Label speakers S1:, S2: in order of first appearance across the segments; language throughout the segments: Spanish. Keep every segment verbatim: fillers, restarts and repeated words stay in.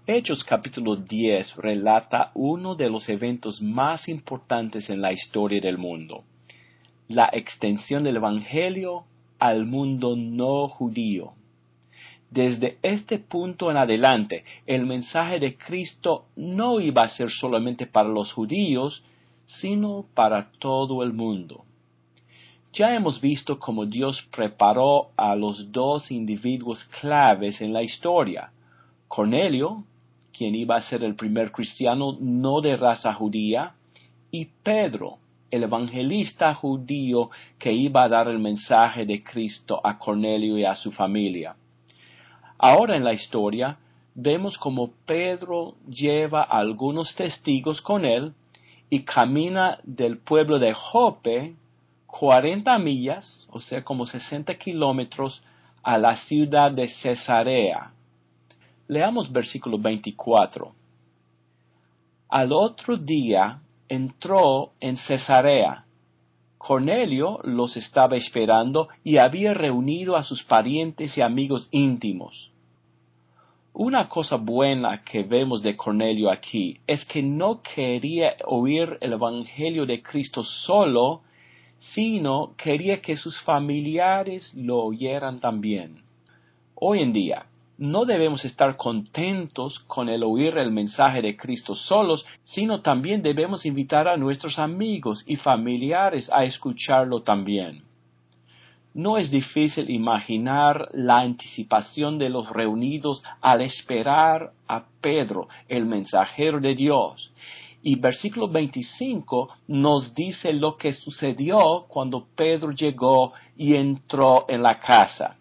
S1: Hechos capítulo diez relata uno de los eventos más importantes en la historia del mundo: la extensión del Evangelio al mundo no judío. Desde este punto en adelante, el mensaje de Cristo no iba a ser solamente para los judíos, sino para todo el mundo. Ya hemos visto cómo Dios preparó a los dos individuos claves en la historia: Cornelio, quien iba a ser el primer cristiano no de raza judía, y Pedro, el evangelista judío que iba a dar el mensaje de Cristo a Cornelio y a su familia. Ahora en la historia vemos cómo Pedro lleva a algunos testigos con él y camina del pueblo de Jope cuarenta millas, o sea como sesenta kilómetros, a la ciudad de Cesarea. Leamos versículo veinticuatro. Al otro día entró en Cesarea. Cornelio los estaba esperando y había reunido a sus parientes y amigos íntimos. Una cosa buena que vemos de Cornelio aquí es que no quería oír el Evangelio de Cristo solo, sino quería que sus familiares lo oyeran también. Hoy en día, no debemos estar contentos con el oír el mensaje de Cristo solos, sino también debemos invitar a nuestros amigos y familiares a escucharlo también. No es difícil imaginar la anticipación de los reunidos al esperar a Pedro, el mensajero de Dios. Y versículo veinticinco nos dice lo que sucedió cuando Pedro llegó y entró en la casa.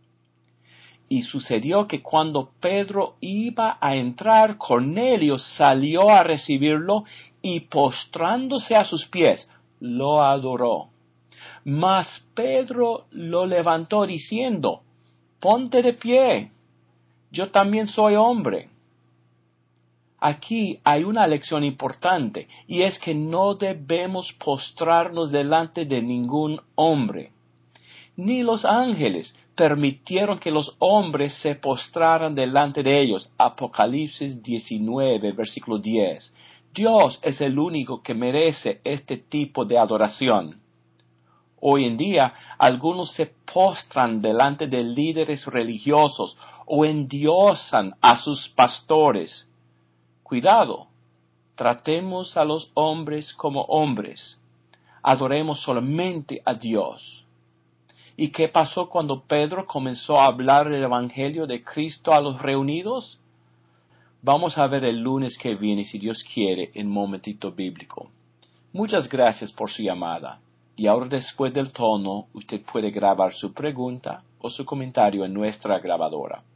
S1: Y sucedió que cuando Pedro iba a entrar, Cornelio salió a recibirlo y postrándose a sus pies, lo adoró. Mas Pedro lo levantó diciendo: «Ponte de pie, yo también soy hombre». Aquí hay una lección importante, y es que no debemos postrarnos delante de ningún hombre. Ni los ángeles permitieron que los hombres se postraran delante de ellos. Apocalipsis diecinueve, versículo diez. Dios es el único que merece este tipo de adoración. Hoy en día, algunos se postran delante de líderes religiosos o endiosan a sus pastores. Cuidado, tratemos a los hombres como hombres. Adoremos solamente a Dios. ¿Y qué pasó cuando Pedro comenzó a hablar el Evangelio de Cristo a los reunidos? Vamos a ver el lunes que viene, si Dios quiere, en Momentito Bíblico. Muchas gracias por su llamada. Y ahora, después del tono, usted puede grabar su pregunta o su comentario en nuestra grabadora.